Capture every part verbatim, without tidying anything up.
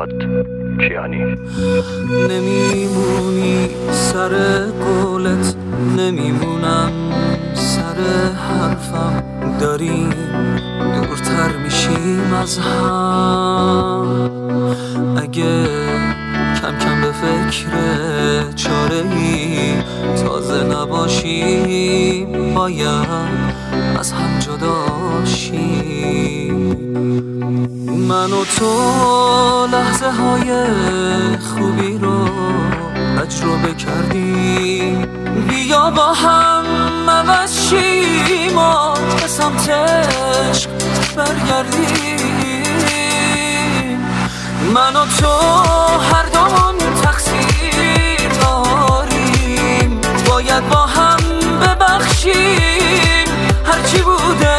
فرهاد کیانی. نمیمونی سر قولت، نمیمونم سر حرفم، داریم دورتر میشیم از هم. اگه کم کم به فکر چاره ای تازه نباشیم، باید از هم جدا شیم. من و تو لحظه های خوبی رو تجربه کردیم، بیا با هم عوض شیم و به سمت عشق برگردیم. من و تو هر دومون تقصیر داریم، باید با هم ببخشیم هرچی بوده.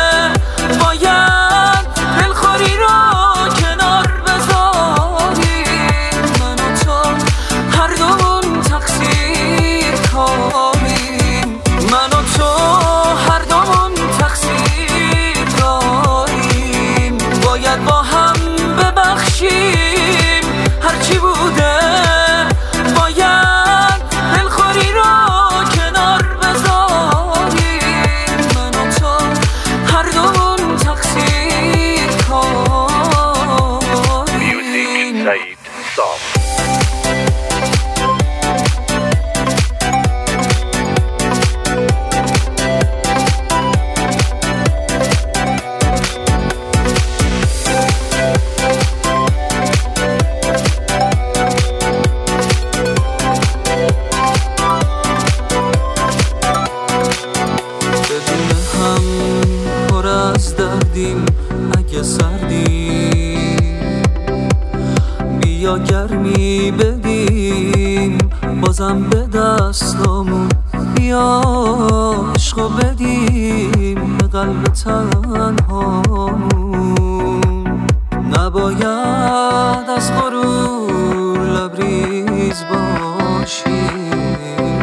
باید دلخوری رو کنار بذاریم، من و تو هر دومون تقصیر کاریم. من و تو هر دومون تقصیر داریم، باید با هم ببخشیم هرچی بوده. باید دلخوری رو کنار بذاریم، من و تو هر دومون تقصیر کاریم. میوزیک سعید سام. اگه سردی بیا گرمی بدیم، بازم به دستامون بیا عشقو بدیم به قلب تنهامون. نباید از غرور لبریز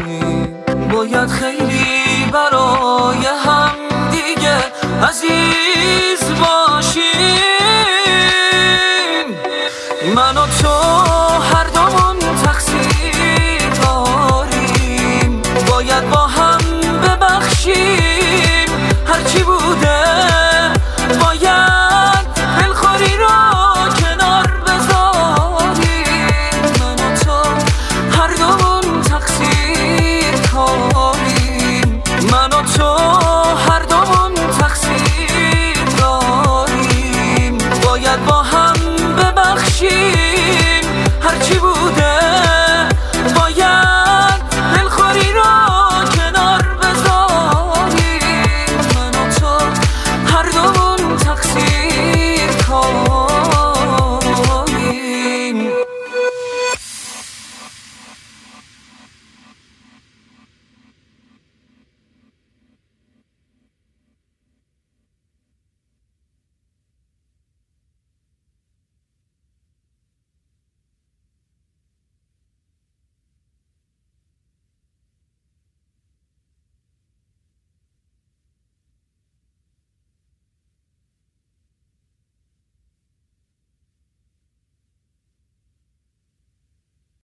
باشیم، باید خیلی برای هم دیگه عزیز